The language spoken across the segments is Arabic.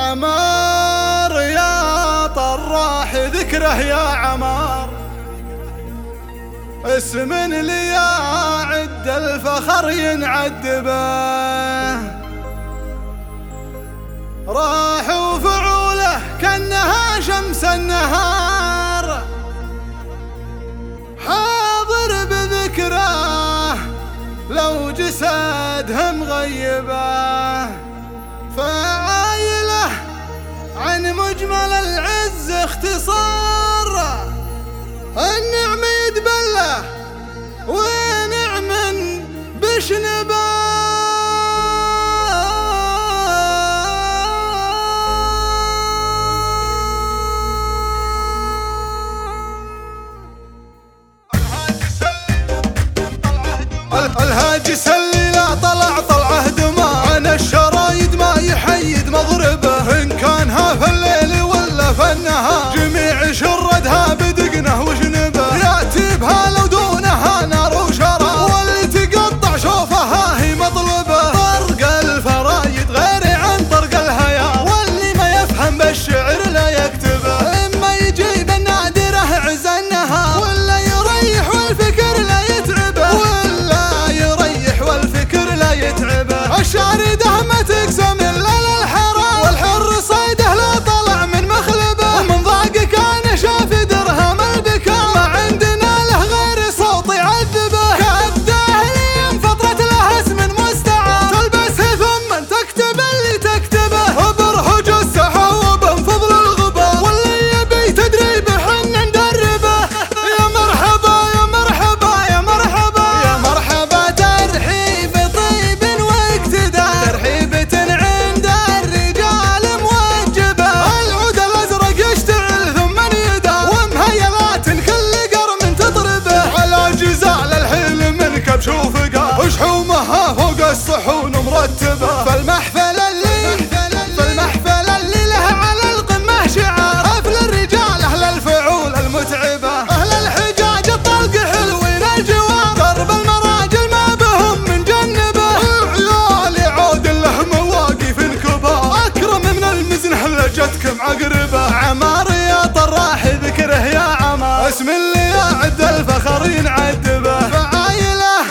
عمار يا طراح ذكره يا عمار، اسم اللي يعد الفخر ينعد به. راح وفعوله كأنها شمس النهار، حاضر بذكره لو جسده مغيبه. فعايله عن مجمل العز اختصار، النعم يدبله ونعم بشنبه. الهاجي سلي لا طلع طلعه دماء، عن الشرايد ما يحيد مضربه. إن كان ها في الليل ولا في النهار، جميع شردها بدقنه وجنبه. يأتي بها لو دونها نار وشرار، واللي تقطع شوفها هي مطلبه. طرق الفرايد غير عن طرق الهيار، واللي ما يفهم بالشعر لا يكتبه. إما يجيب النادره عز النهار، ولا يريح والفكر لا يتعبه. الشاردة ما تقسم إلا للحرام، والحر صيده لا طلع من مخلبه. ومن ضاق كان شاف درهم البكاء، ما عندنا له غير صوت يعذبه. كالداهلين فترة لها اسم مستعار، تلبسه ثم تكتب اللي تكتبه. برهج السحاب بفضل الغبار، واللي يبي تدريب حنا ندربه. يا مرحبا يا مرحبا يا مرحبا يا مرحبا، ترحيب طيب ترحيبة عند الرجال موجبة. العود الأزرق يشتعل ثم يدار، ومهيلات كل قرم تضربه. على جزال الحيل من كبش وفقار، وشحومها فوق الصحون مرتبة. فالمحفل اللي له على القمة شعار، حفل الرجال أهل الفعول المتعبة. أهل الحجاج الطلق حلوين الجوار، درب المراجل ما بهم من جنبه. أكرم من المزنه لجتكم عقربه. عمار يا طراح ذكره يا عمار، اسم اللي يعد الفخر ينعد به. فعايله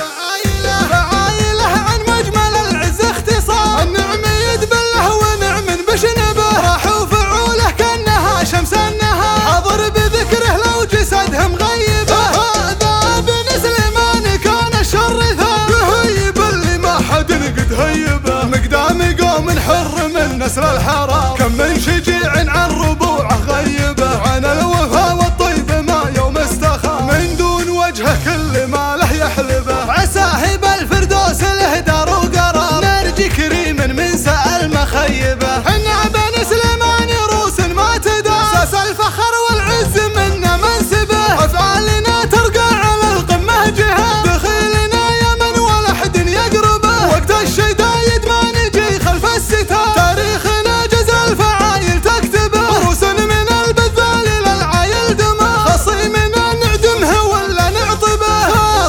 عن مجمل العز اختصار، النعم يدبله ونعم بشنبه. راح وفعوله كأنها شمس النهار، حاضر بذكره لو جسده مغيبه. هذا بن سليمان كان الشر ثار، يهيب اللي ما حد قد هيبه. مقدام قوم حر من نسل الحرام، كم من شجيع عن ربوعه غيبه. عن الوفا والطيب ما يوم استخار، من دون وجهه كل ما له يحلبه. عساه بالفردوس له دار وقرار، نرجي كريم من سأل مخيبه. حنا بن سليمان روس ما تدار، ساس الفخر والعز منا منسبه. افعالنا ترقى على القمه جهه، دخيلنا يمن ولا حد يقربه. وقت الشدايد ما نجي خلف الستار، تاريخنا جزا الفعايل تكتبه. روس من البذال للعايل دماء، خصيمنا نعدمه ولا نعطبه.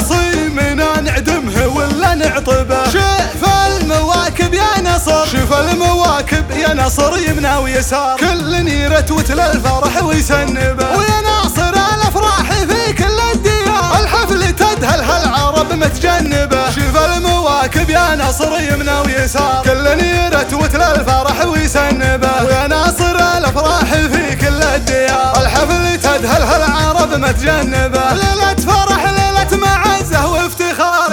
خصيمنا نعدمه ولا نعطبه. شوف المواكب يا نصر، شوف المواكب يا نصر، يمنى ويسار. كل يرتوت للفرح ويسنبه، ويا ناصر الافراح في كل الديار. الحفل تدهل هالعرب متجنبه. شوف المواكب يا نصر يمنى ويسار، كل يرتوت للفرح ويسنبه. ويا ناصر الافراح في كل الديار. الحفل تدهل هالعرب متجنبه. ليلة فرح ليلة معزه وافتخار،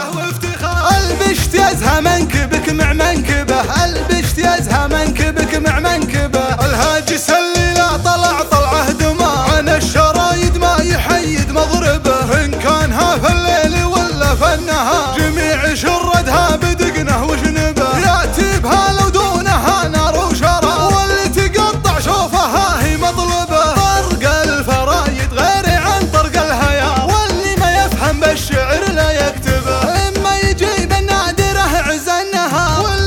البشت يزهى منكبك مع منكبه. البشت يزهى منكبك مع منكبه. الهاجي سلي لا طلع طلعه دماء، عن الشرايد ما يحيد مضربه. إن كان ها في الليل ولا في النهار، جميع شردها بدقنه وجنبه. يأتي بها لو دونها نار وشرار، واللي تقطع شوفها هي مطلبه. طرق الفرايد غير عن طرق الهيار، واللي ما يفهم بالشعر لا يكتبه. إما يجيب النادره عز النهار،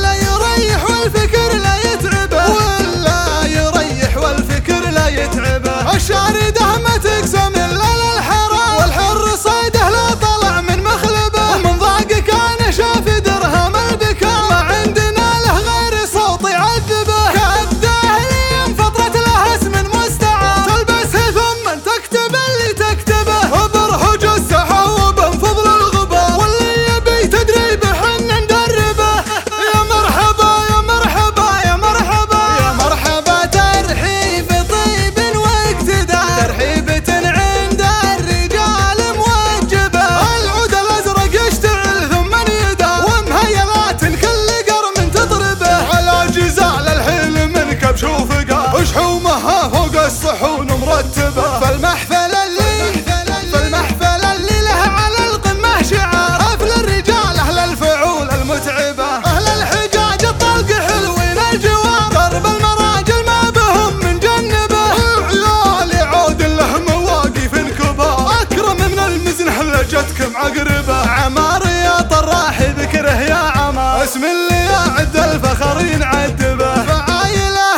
واسم اللي يعد الفخر ينعد به. فعايله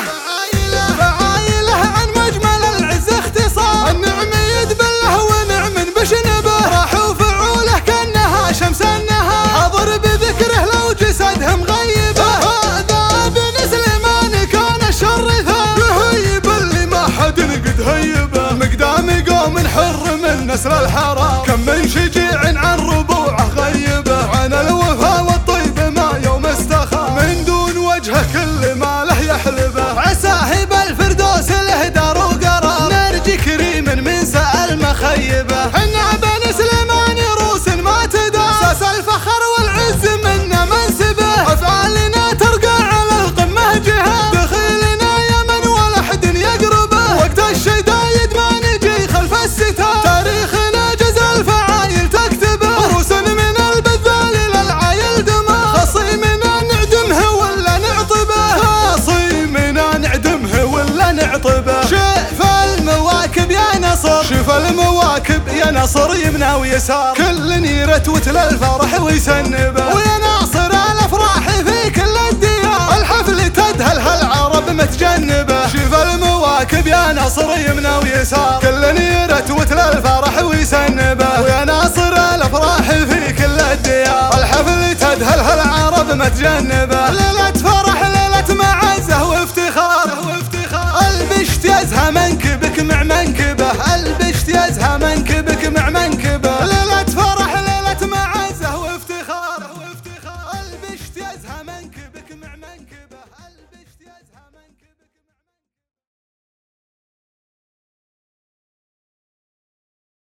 عن مجمل العز اختصار، النعم يدبله ونعم بشنبه، راح وفعوله كانها شمس النهار، حاضر بذكره لو جسدهم غيبه. هذا بن سليمان كان الشر ثار، يهيب اللي ما حد قد هيبه، مقدام قوم حر من نسل الحرام، كم من شجيع عن ربوعه غيبه، عن الوفا والطيب ما يوم استخار، من دون وجهه كل ما له يحلبه، عساه بالفردوس له دار وقرار، نرجي كريم من سأل مخيبه، حنا بن سليمان روس ما تدار، ساس الفخر والعز منا منسبه، افعالنا ترقى على القمه جهه، دخيلنا يمن ولا حد يقربه، وقت الشدايد ما نجي خلف الستار، تاريخنا جزا الفعايل تكتبه، روس من البذال للعايل دمه، خصيمنا نعدمه ولا نعطبه، خصيمنا نعدمه ولا نعطبه. شوف المواكب يا نصر، شوف المواكب يا نصر، يمنى ويسار، كل يرتوت للفرح ويسنبه، ويا ناصر الافراح في كل الديار، الحفل تدهلها العرب متجنبه، شوف المواكب يا نصر يمنى ويسار، كل يرتوت للفرح ويسنبه، ويا ناصر الافراح في كل الديار، الحفل تدهلها العرب متجنبه، ليلة